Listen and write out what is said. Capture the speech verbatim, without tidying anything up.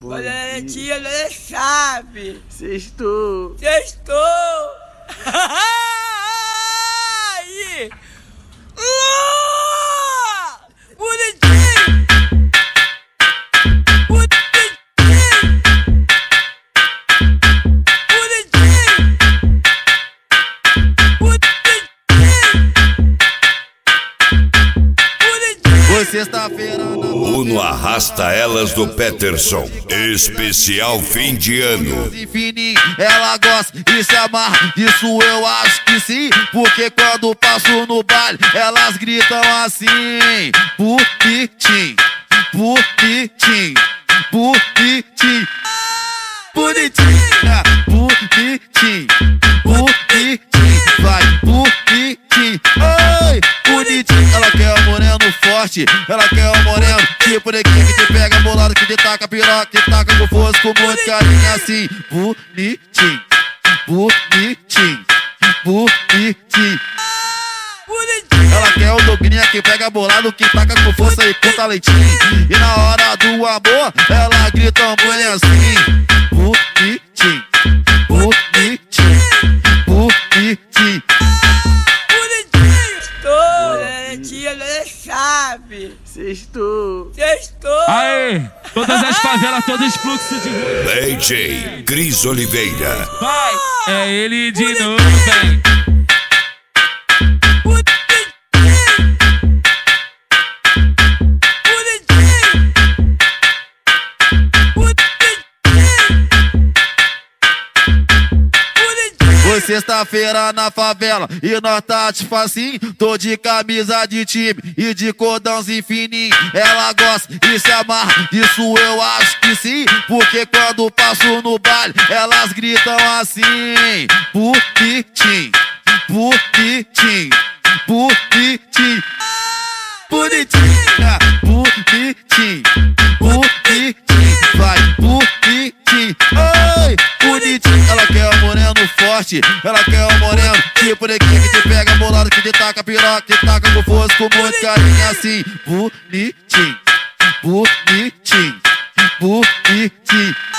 Olha a netinha, olha a chave. Sextou. Sextou. Aí. Uh! Bonitinho. Bonitinho. Bonitinho. Bonitinho. Foi sexta-feira na Uno Arrasta Elas do Peterson. Especial fim de ano. Fininho, ela gosta e se amarra, isso eu acho que sim. Porque quando passo no baile, elas gritam assim: bonitinho, bonitinho, bonitinho, bonitinha, bonitinho, bonitinho, vai, bonitinho, ai, bonitinho. Ela quer um moreno forte, ela quer um moreno tipo neguinho que te pega bolado, que te taca piroca, que taca com força, com muito carinho assim. Bonitinho, bonitinho, bonitinho. Ela quer o dogrinha que pega bolado, que taca com força e com talentinho. E na hora do amor, ela grita um mulher assim: bonitinho, bonitinho, bonitinho. Olha a netinha, olha a chave. Sextou. Sextou. Aê, todas as favelas, todos os fluxos de rua. D J Cris Oliveira. Vai, é ele de novo, vem. Foi sexta-feira na favela e nós tá de facinho. Tô de camisa de time e de cordãozinho fininho. Ela gosta e se amarra, isso eu acho que sim. Porque quando passo no baile, elas gritam assim: bonitinho, bonitinho, bonitinho, bonitinha, bonitinho, bonitinho, vai, bonitinho, ai, bonitinho. Ela quer um moreno forte, ela quer um moreno tipo neguinho que te pega bolado, que te taca piroca, que te taca com força, com muito carinho assim. Bonitinho, bonitinho, bonitinho.